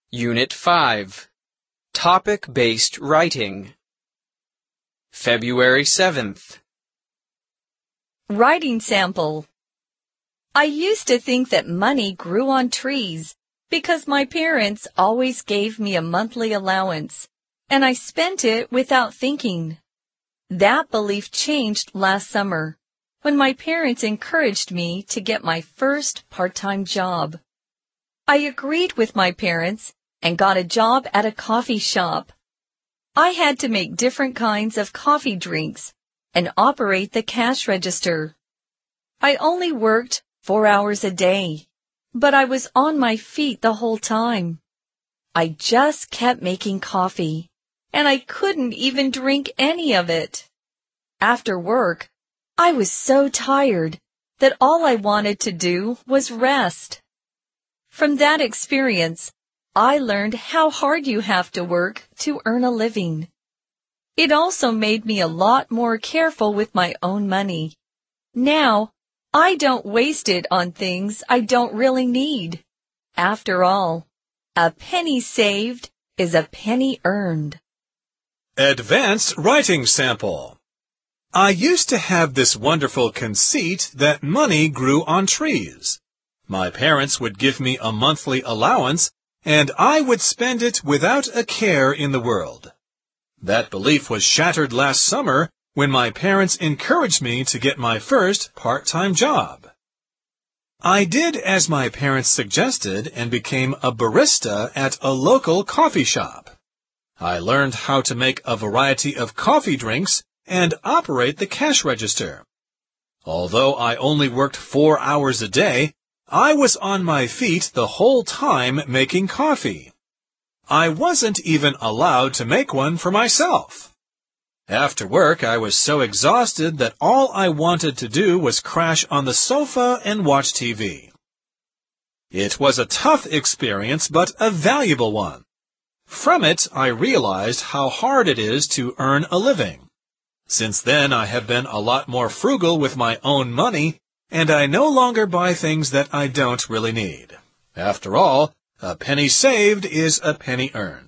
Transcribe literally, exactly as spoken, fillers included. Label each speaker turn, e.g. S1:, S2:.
S1: Unit five, Topic-Based Writing. February seventh.
S2: Writing sample. I used to think that money grew on trees because my parents always gave me a monthly allowance, and I spent it without thinking. That belief changed last summer when my parents encouraged me to get my first part-time job. I agreed with my parents and got a job at a coffee shop. I had to make different kinds of coffee drinks and operate the cash register. I only worked four hours a day, but I was on my feet the whole time. I just kept making coffee, and I couldn't even drink any of it. After work, I was so tired that all I wanted to do was rest. From that experience, I learned how hard you have to work to earn a living. It also made me a lot more careful with my own money. Now, I don't waste it on things I don't really need. After all, a penny saved is a penny earned.
S3: Advanced Writing Sample. I used to have this wonderful conceit that money grew on trees. My parents would give me a monthly allowance, and I would spend it without a care in the world. That belief was shattered last summer when my parents encouraged me to get my first part-time job. I did as my parents suggested and became a barista at a local coffee shop. I learned how to make a variety of coffee drinks and operate the cash register. Although I only worked four hours a day, I was on my feet the whole time making coffee. I wasn't even allowed to make one for myself. After work, I was so exhausted that all I wanted to do was crash on the sofa and watch T V. It was a tough experience, but a valuable one. From it, I realized how hard it is to earn a living. Since then, I have been a lot more frugal with my own money, and I no longer buy things that I don't really need. After all, a penny saved is a penny earned.